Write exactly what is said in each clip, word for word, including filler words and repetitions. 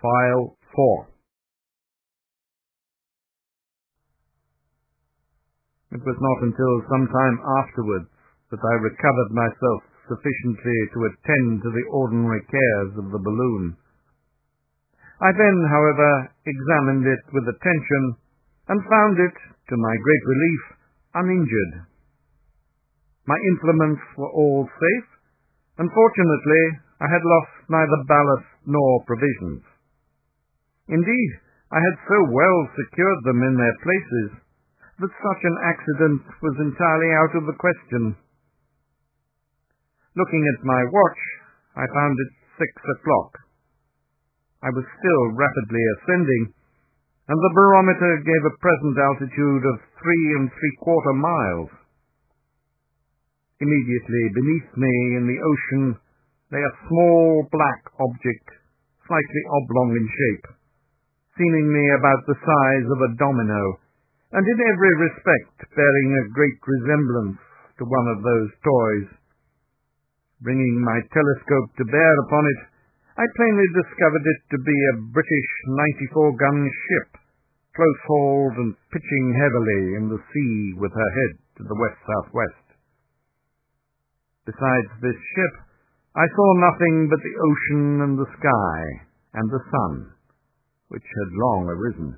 File four. It was not until some time afterwards that I recovered myself sufficiently to attend to the ordinary cares of the balloon. I then, however, examined it with attention and found it, to my great relief, uninjured. My implements were all safe, and fortunately I had lost neither ballast nor provisions. Indeed, I had so well secured them in their places that such an accident was entirely out of the question. Looking at my watch, I found it six o'clock. I was still rapidly ascending, and the barometer gave a present altitude of three and three-quarter miles. Immediately beneath me in the ocean lay a small black object, slightly oblong in shape, seemingly about the size of a domino, and in every respect bearing a great resemblance to one of those toys. Bringing my telescope to bear upon it, I plainly discovered it to be a British ninety-four gun ship, close-hauled and pitching heavily in the sea with her head to the west-southwest. Besides this ship, I saw nothing but the ocean and the sky, and the sun, which had long arisen.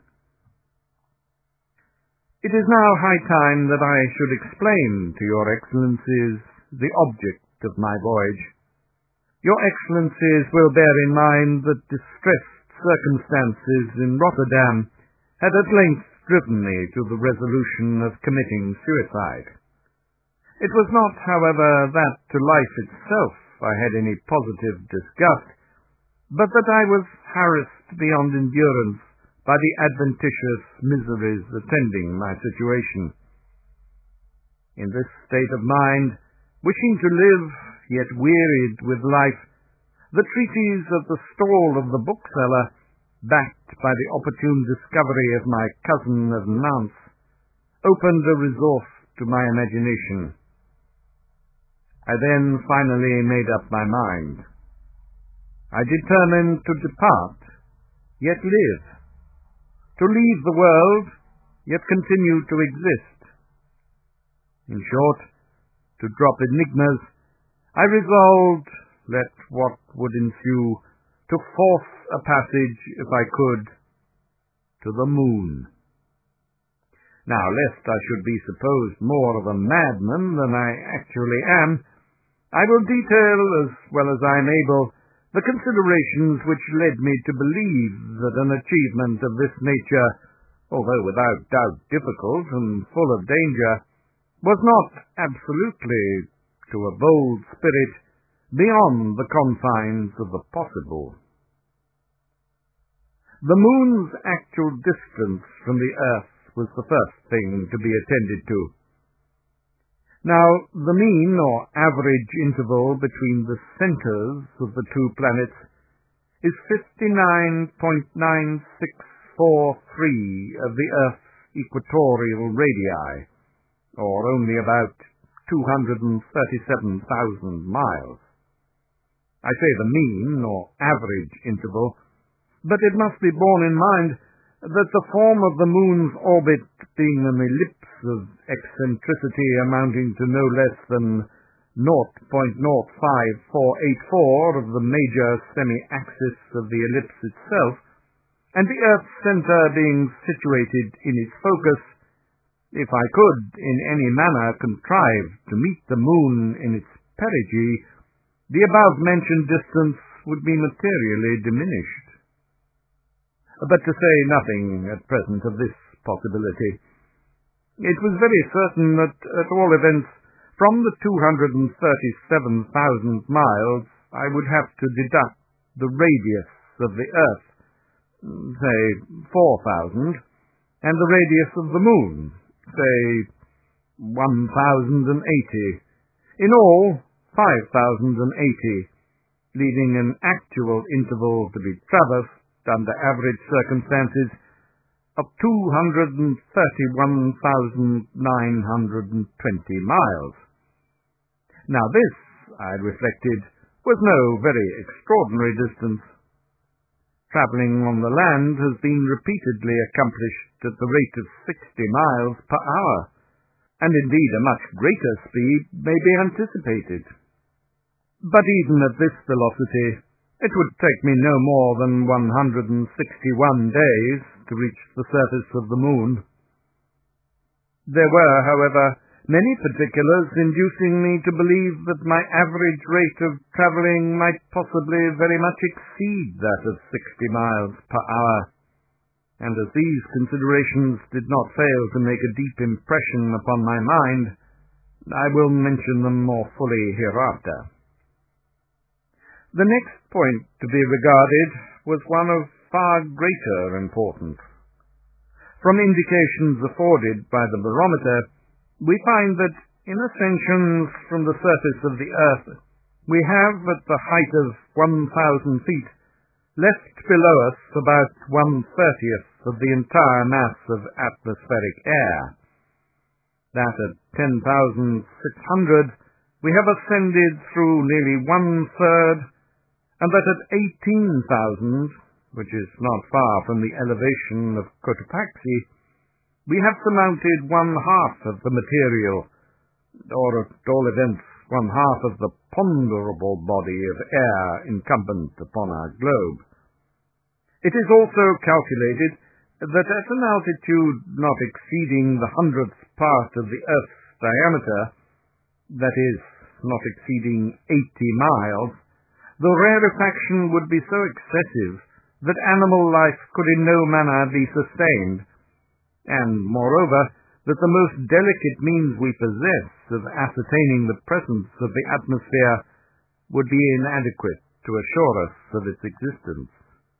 It is now high time that I should explain to your Excellencies the object of my voyage. Your Excellencies will bear in mind that distressed circumstances in Rotterdam had at length driven me to the resolution of committing suicide. It was not, however, that to life itself I had any positive disgust, but that I was harassed beyond endurance by the adventitious miseries attending my situation. In this state of mind, wishing to live, yet wearied with life, the treatise of the stall of the bookseller, backed by the opportune discovery of my cousin of Nantes, opened a resource to my imagination. I then finally made up my mind. I determined to depart, yet live, to leave the world, yet continue to exist. In short, to drop enigmas, I resolved, let what would ensue, to force a passage, if I could, to the moon. Now, lest I should be supposed more of a madman than I actually am, I will detail, as well as I am able, the considerations which led me to believe that an achievement of this nature, although without doubt difficult and full of danger, was not absolutely, to a bold spirit, beyond the confines of the possible. The moon's actual distance from the earth was the first thing to be attended to. Now, the mean or average interval between the centers of the two planets is fifty-nine point nine six four three of the Earth's equatorial radii, or only about two hundred thirty-seven thousand miles. I say the mean or average interval, but it must be borne in mind that the form of the moon's orbit being an ellipse of eccentricity amounting to no less than zero point zero five four eight four of the major semi-axis of the ellipse itself, and the Earth's center being situated in its focus, if I could in any manner contrive to meet the moon in its perigee, the above-mentioned distance would be materially diminished. But to say nothing at present of this possibility, it was very certain that, at all events, from the two hundred thirty-seven thousand miles, I would have to deduct the radius of the Earth, say four thousand, and the radius of the Moon, say one thousand eighty. In all, five thousand eighty, leaving an actual interval to be traversed under average circumstances of two hundred thirty-one thousand nine hundred twenty miles. Now this, I reflected, was no very extraordinary distance. travelling on the land has been repeatedly accomplished at the rate of sixty miles per hour, and indeed a much greater speed may be anticipated. But even at this velocity, it would take me no more than one hundred sixty-one days to reach the surface of the moon. There were, however, many particulars inducing me to believe that my average rate of travelling might possibly very much exceed that of sixty miles per hour, and as these considerations did not fail to make a deep impression upon my mind, I will mention them more fully hereafter. The next point to be regarded was one of far greater importance. From indications afforded by the barometer, we find that in ascensions from the surface of the earth, we have, at the height of one thousand feet, left below us about one-thirtieth of the entire mass of atmospheric air. That at ten thousand six hundred, we have ascended through nearly one-third, and that at eighteen thousand, which is not far from the elevation of Cotopaxi, we have surmounted one-half of the material, or at all events one-half of the ponderable body of air incumbent upon our globe. It is also calculated that at an altitude not exceeding the hundredth part of the Earth's diameter, that is, not exceeding eighty miles, the rarefaction would be so excessive that animal life could in no manner be sustained, and, moreover, that the most delicate means we possess of ascertaining the presence of the atmosphere would be inadequate to assure us of its existence.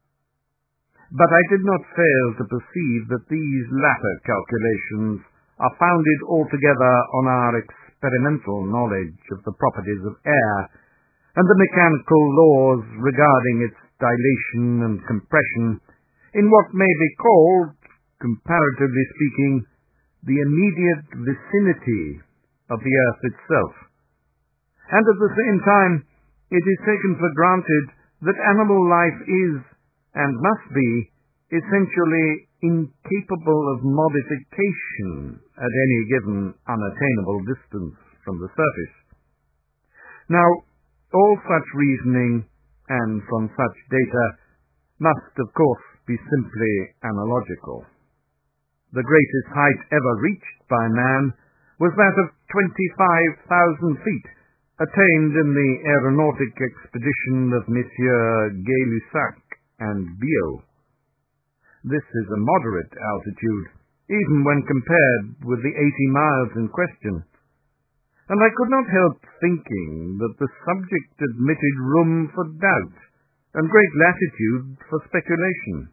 But I did not fail to perceive that these latter calculations are founded altogether on our experimental knowledge of the properties of air, and the mechanical laws regarding its dilation and compression in what may be called, comparatively speaking, the immediate vicinity of the earth itself. And at the same time, it is taken for granted that animal life is, and must be, essentially incapable of modification at any given unattainable distance from the surface. Now, all such reasoning, and from such data, must of course be simply analogical. The greatest height ever reached by man was that of twenty-five thousand feet, attained in the aeronautic expedition of Messieurs Gay-Lussac and Biot. This is a moderate altitude, even when compared with the eighty miles in question, and I could not help thinking that the subject admitted room for doubt and great latitude for speculation.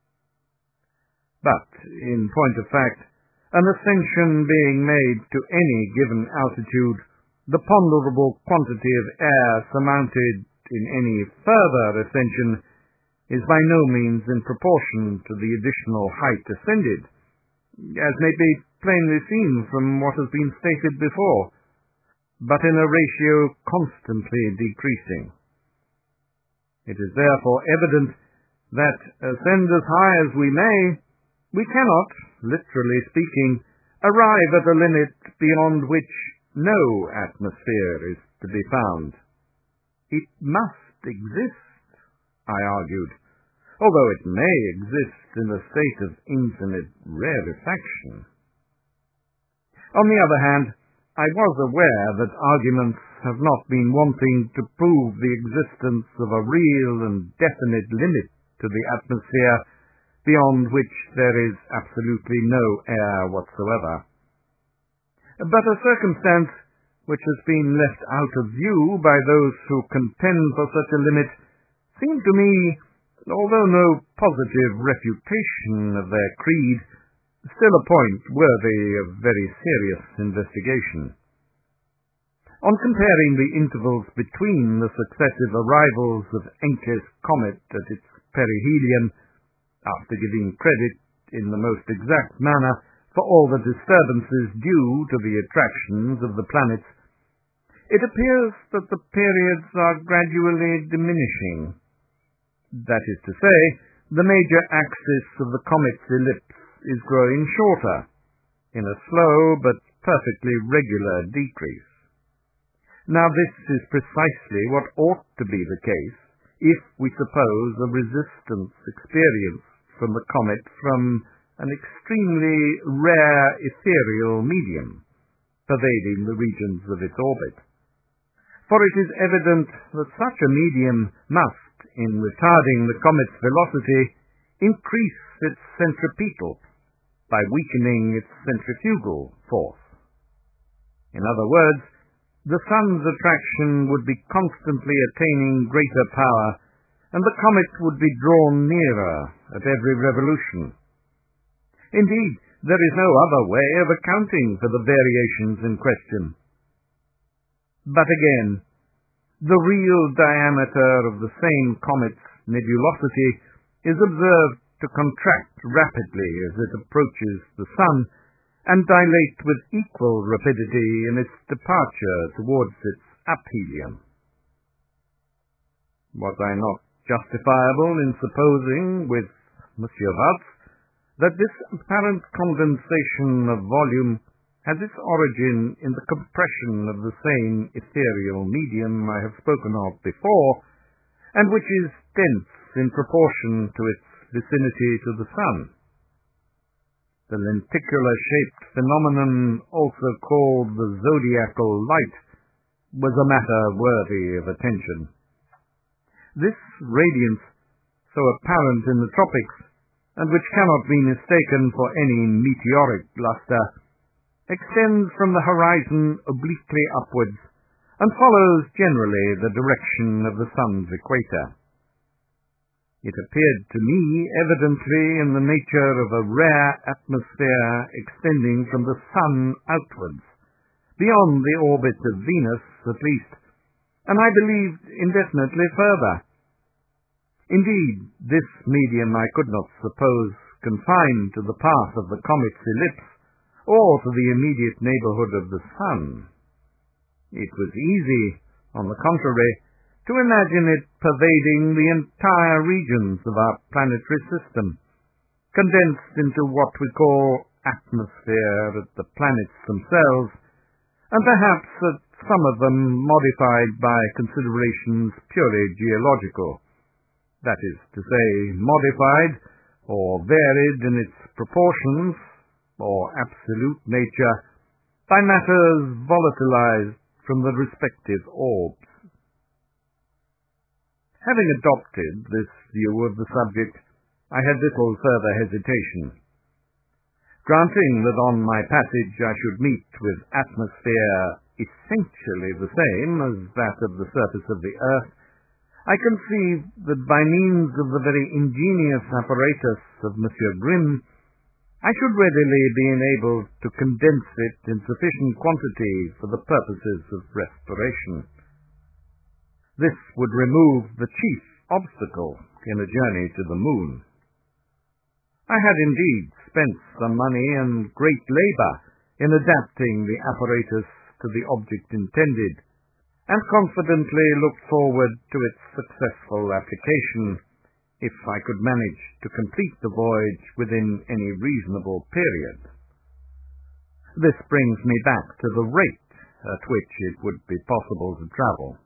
But, in point of fact, an ascension being made to any given altitude, the ponderable quantity of air surmounted in any further ascension is by no means in proportion to the additional height ascended, as may be plainly seen from what has been stated before, but in a ratio constantly decreasing. It is therefore evident that, ascend as high as we may, we cannot, literally speaking, arrive at a limit beyond which no atmosphere is to be found. It must exist, I argued, although it may exist in a state of infinite rarefaction. On the other hand, I was aware that arguments have not been wanting to prove the existence of a real and definite limit to the atmosphere beyond which there is absolutely no air whatsoever. But a circumstance which has been left out of view by those who contend for such a limit seemed to me, although no positive refutation of their creed, still a point worthy of very serious investigation. On comparing the intervals between the successive arrivals of Encke's comet at its perihelion, after giving credit in the most exact manner for all the disturbances due to the attractions of the planets, it appears that the periods are gradually diminishing, That is to say, the major axis of the comet's ellipse is growing shorter, in a slow but perfectly regular decrease. Now this is precisely what ought to be the case if we suppose a resistance experienced from the comet from an extremely rare ethereal medium pervading the regions of its orbit. For it is evident that such a medium must, in retarding the comet's velocity, increase its centripetal by weakening its centrifugal force. In other words, the sun's attraction would be constantly attaining greater power, and the comet would be drawn nearer at every revolution. Indeed, there is no other way of accounting for the variations in question. But again, the real diameter of the same comet's nebulosity is observed to contract rapidly as it approaches the sun, and dilate with equal rapidity in its departure towards its aphelion. Was I not justifiable in supposing, with Monsieur Valz, that this apparent condensation of volume has its origin in the compression of the same ethereal medium I have spoken of before, and which is dense in proportion to its vicinity to the sun? The lenticular-shaped phenomenon, also called the zodiacal light, was a matter worthy of attention. This radiance, so apparent in the tropics, and which cannot be mistaken for any meteoric luster, extends from the horizon obliquely upwards, and follows generally the direction of the sun's equator. It appeared to me evidently in the nature of a rare atmosphere extending from the sun outwards, beyond the orbit of Venus at least, and I believed indefinitely further. Indeed, this medium I could not suppose confined to the path of the comet's ellipse, or to the immediate neighborhood of the sun. It was easy, on the contrary, to imagine it pervading the entire regions of our planetary system, condensed into what we call atmosphere at the planets themselves, and perhaps at some of them modified by considerations purely geological, that is to say, modified or varied in its proportions or absolute nature by matters volatilized from the respective orbs. Having adopted this view of the subject, I had little further hesitation. Granting that on my passage I should meet with atmosphere essentially the same as that of the surface of the earth, I conceived that by means of the very ingenious apparatus of Monsieur Grimm, I should readily be enabled to condense it in sufficient quantity for the purposes of respiration. This would remove the chief obstacle in a journey to the moon. I had indeed spent some money and great labor in adapting the apparatus to the object intended, and confidently looked forward to its successful application, if I could manage to complete the voyage within any reasonable period. This brings me back to the rate at which it would be possible to travel.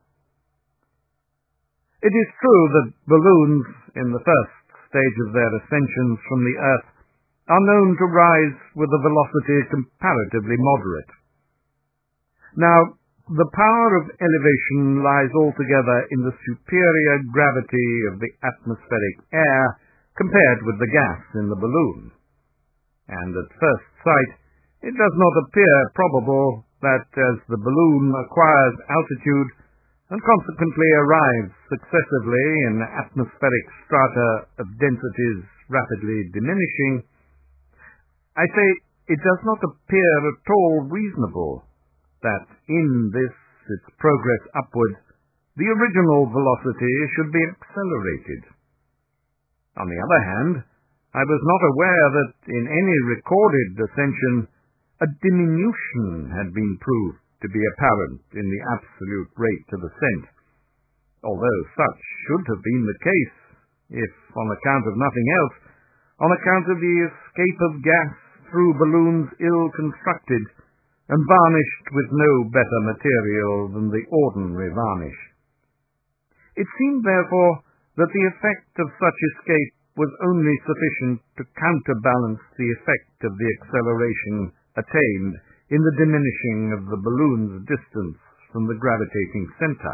It is true that balloons, in the first stage of their ascensions from the earth, are known to rise with a velocity comparatively moderate. Now, the power of elevation lies altogether in the superior gravity of the atmospheric air compared with the gas in the balloon, and at first sight it does not appear probable that as the balloon acquires altitude and consequently arrives successively in atmospheric strata of densities rapidly diminishing, I say it does not appear at all reasonable that in this its progress upward, the original velocity should be accelerated. On the other hand, I was not aware that in any recorded ascension a diminution had been proved to be apparent in the absolute rate of ascent, although such should have been the case if on account of nothing else, on account of the escape of gas through balloons ill-constructed and varnished with no better material than the ordinary varnish. It seemed, therefore, that the effect of such escape was only sufficient to counterbalance the effect of the acceleration attained in the diminishing of the balloon's distance from the gravitating center.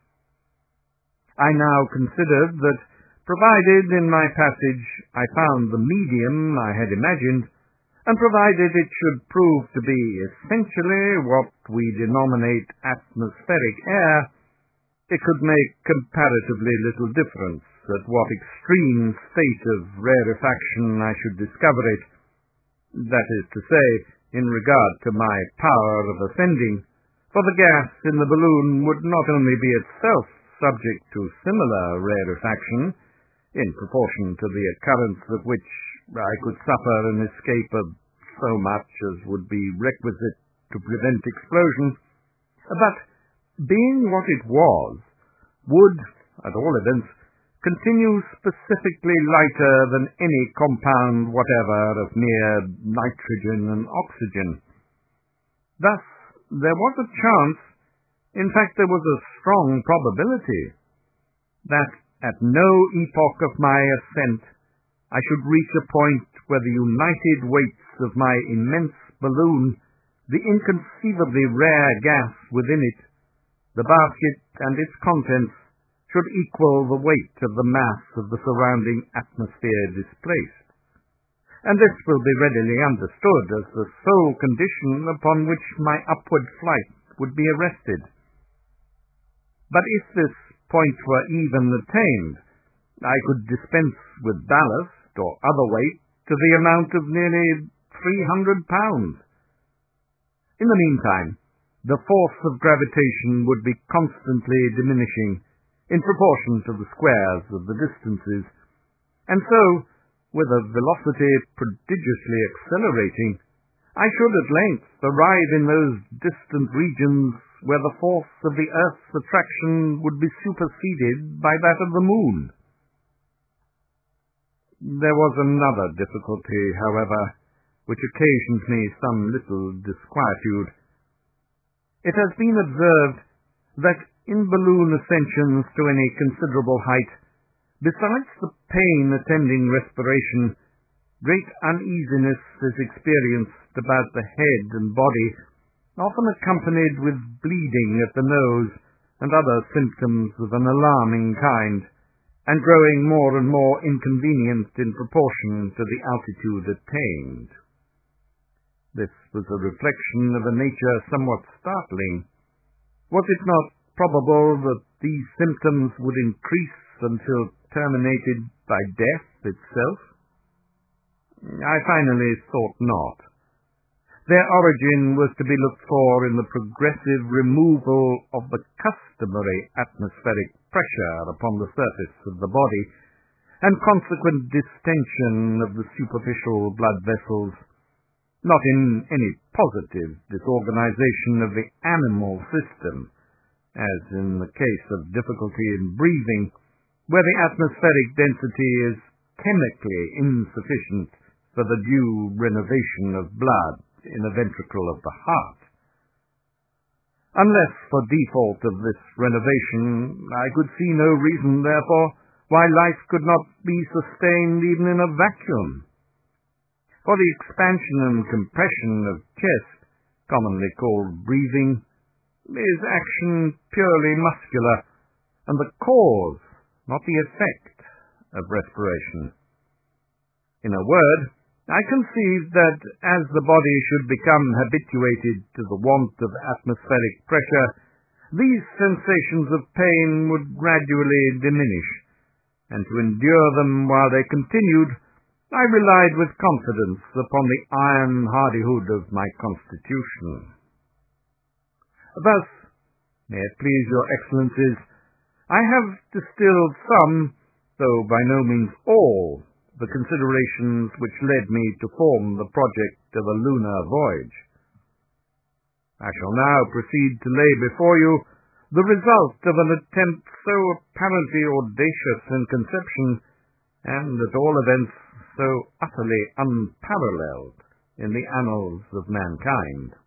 I now considered that, provided in my passage I found the medium I had imagined, and provided it should prove to be essentially what we denominate atmospheric air, it could make comparatively little difference at what extreme state of rarefaction I should discover it, that is to say, in regard to my power of ascending, for the gas in the balloon would not only be itself subject to similar rarefaction, in proportion to the occurrence of which I could suffer an escape of so much as would be requisite to prevent explosion, but, being what it was, would, at all events, continue specifically lighter than any compound whatever of mere nitrogen and oxygen. Thus, there was a chance, in fact there was a strong probability, that at no epoch of my ascent I should reach a point where the united weights of my immense balloon, the inconceivably rare gas within it, the basket and its contents, should equal the weight of the mass of the surrounding atmosphere displaced. And this will be readily understood as the sole condition upon which my upward flight would be arrested. But if this point were even attained, I could dispense with ballast or other weight to the amount of nearly three hundred pounds. In the meantime, the force of gravitation would be constantly diminishing in proportion to the squares of the distances, and so, with a velocity prodigiously accelerating, I should at length arrive in those distant regions where the force of the earth's attraction would be superseded by that of the moon. There was another difficulty, however, which occasioned me some little disquietude. It has been observed that in balloon ascensions to any considerable height, besides the pain attending respiration, great uneasiness is experienced about the head and body, often accompanied with bleeding at the nose and other symptoms of an alarming kind, and growing more and more inconvenient in proportion to the altitude attained. This was a reflection of a nature somewhat startling. Was it not probable that these symptoms would increase until terminated by death itself? I finally thought not. Their origin was to be looked for in the progressive removal of the customary atmospheric pressure upon the surface of the body, and consequent distension of the superficial blood vessels, not in any positive disorganization of the animal system, as in the case of difficulty in breathing, where the atmospheric density is chemically insufficient for the due renovation of blood in the ventricle of the heart. Unless for default of this renovation, I could see no reason, therefore, why life could not be sustained even in a vacuum. For the expansion and compression of chest, commonly called breathing, is action purely muscular, and the cause, not the effect, of respiration. In a word, I conceived that as the body should become habituated to the want of atmospheric pressure, these sensations of pain would gradually diminish, and to endure them while they continued, I relied with confidence upon the iron hardihood of my constitution. Thus, may it please your excellencies, I have distilled some, though by no means all, the considerations which led me to form the project of a lunar voyage. I shall now proceed to lay before you the result of an attempt so apparently audacious in conception, and at all events so utterly unparalleled in the annals of mankind.